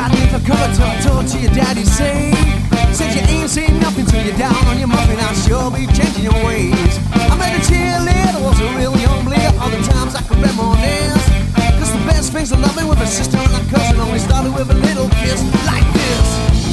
Goddamn for cover told to your daddy say. Said you ain't seen nothing till you're down on your muffin. I'll sure be changing your ways. I met a cheerleader, was a real young bleeder. All the times I could reminisce. Cause the best things of loving with a sister and a cousin only started with a little kiss like this.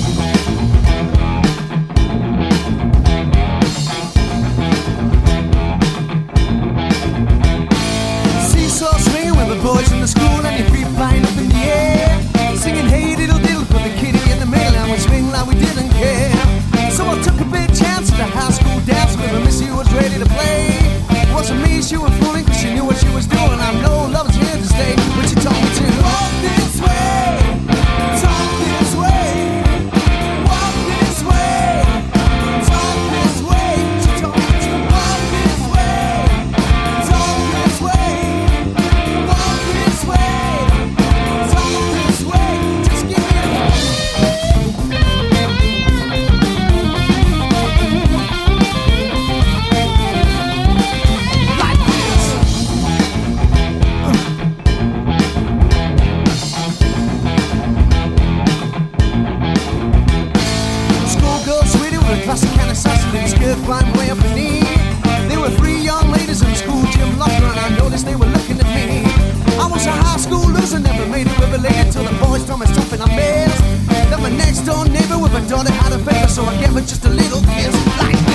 Seesaw swinging with the boys in the school and your feet flying up in the air. Singing hey diddle diddle for the kitty in the middle and we swing like we didn't care. So I took a big chance at the high school dance with a missy who was ready to play. It wasn't me she was fooling cause she knew what she was doing. I know love is here to stay when she told me to walk this way, talk this way, walk this way, talk this way. She told me to walk this way, talk this way, walk this way, talk this way. Just give me classic kind of sassy little skirt climbed way up her knee. There were three young ladies in the school gym locker and I noticed they were looking at me. I was a high school loser, never made it with a lady till the boys told me something I missed. Then my next door neighbor with a daughter had a favor, so I gave her just a little kiss like